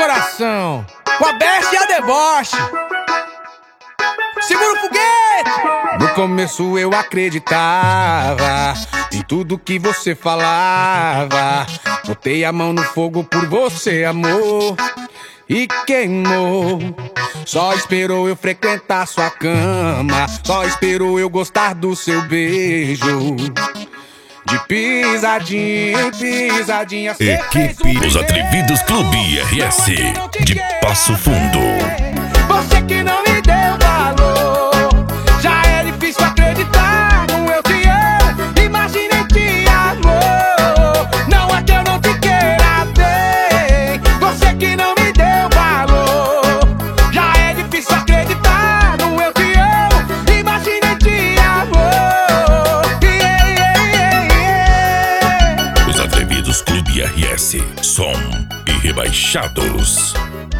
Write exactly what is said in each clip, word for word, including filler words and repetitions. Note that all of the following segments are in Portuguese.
coração, com a besta e a deboche. Segura o foguete! No começo eu acreditava em tudo que você falava. Botei a mão no fogo por você, amor, e queimou. Só esperou eu frequentar sua cama, só esperou eu gostar do seu beijo. De pisadinha em pisadinha. Equipe Os Atrevidos Clube R S de Passo Fundo. Você que não me deu valor, já é difícil acreditar no eu te amo. Imaginei te amor, não é que eu não te queira bem. Você que não me deu valor, já é difícil acreditar no eu te amo. Imaginei te amor. Yeah, yeah, yeah, yeah. Os Atrevidos Clube R S, som e rebaixados.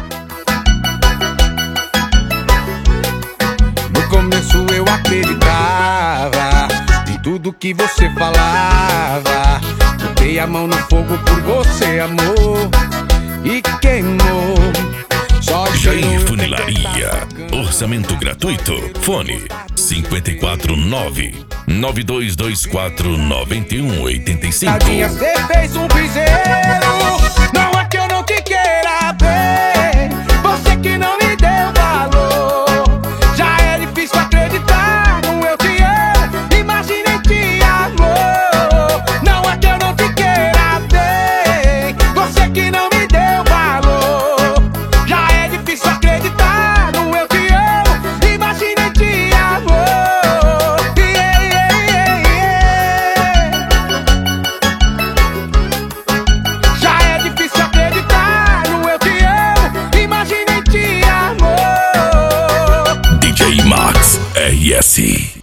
No começo eu acreditava em tudo que você falava. Botei a mão no fogo por você, amor, e queimou. Só Jair Funilaria, orçamento gratuito. Fone cinco quatro nove, nove dois dois quatro, nove um oito cinco. Tadinha, cê fez um piseiro, não é que eu não te queira bem. Você que não me deu valor, já é difícil acreditar no eu te amo. Imaginei te amor, não é que eu não te queira bem. Você que não me deu valor, já é difícil acreditar no eu te amo. Imaginei te amor. Yeah, yeah, yeah, yeah. Já é difícil acreditar no eu te amo. Imaginei te amor. D J Max R S.